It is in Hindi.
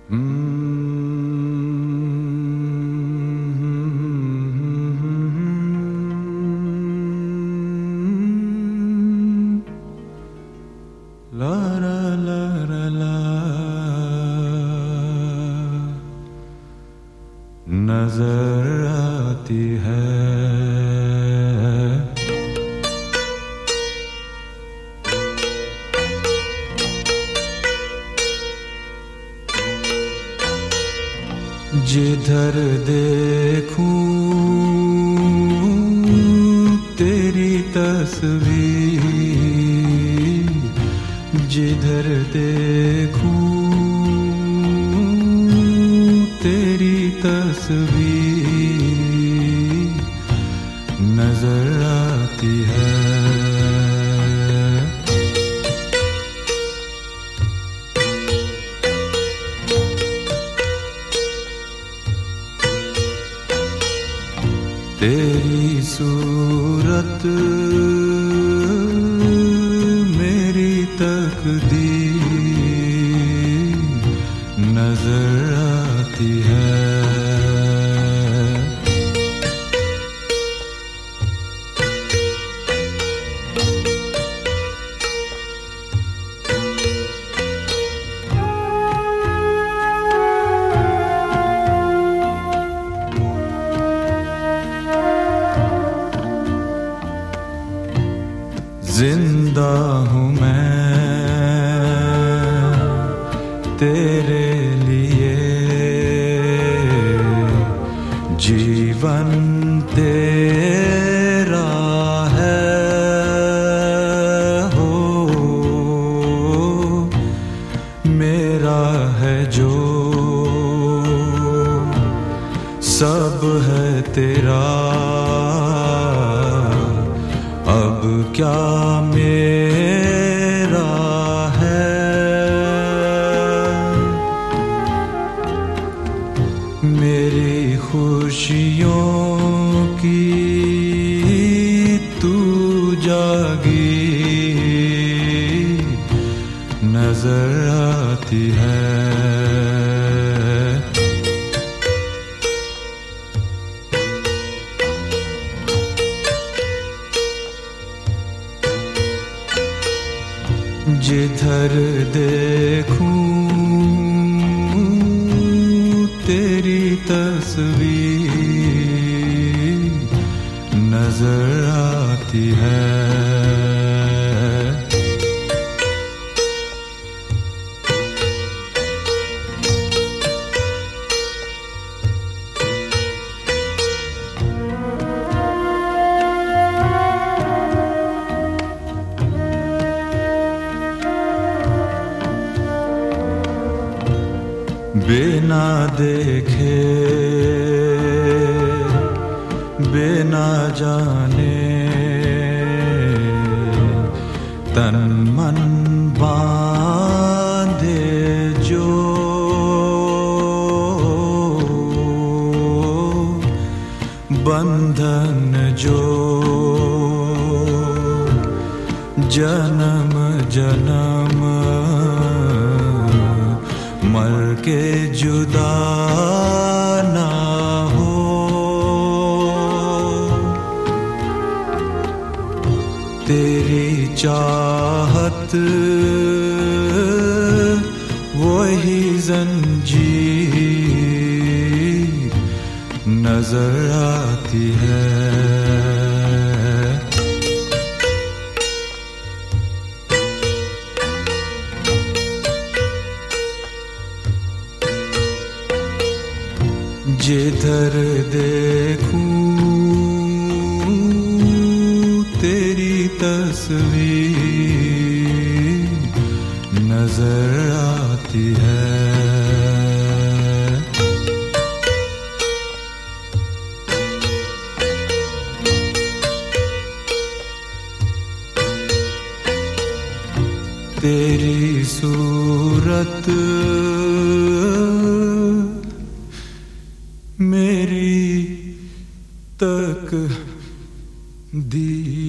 La la la la la नजर आती है जिधर देखूं तेरी तस्वीर, जिधर देखूं तेरी तस्वीर नजर आती है। तेरी सूरत मेरी तकदीर नजर आती है। जिंदा हूँ मैं तेरे लिए, जीवन तेरा है हो, मेरा है जो सब है तेरा, अब क्या मेरा है। मेरी खुशियों की तू जागीर नजर आती है। जिधर देखूं तेरी तस्वीर नजर आती है। बिना देखे बिना जाने तन मन बांधे जो, बंधन जो जन्म जन्म मर के जुदा ना हो। तेरी चाहत वही जंजीर नजर आती है। जिधर देखूं तेरी तस्वीर नजर आती है। तेरी सूरत मेरी तकदीर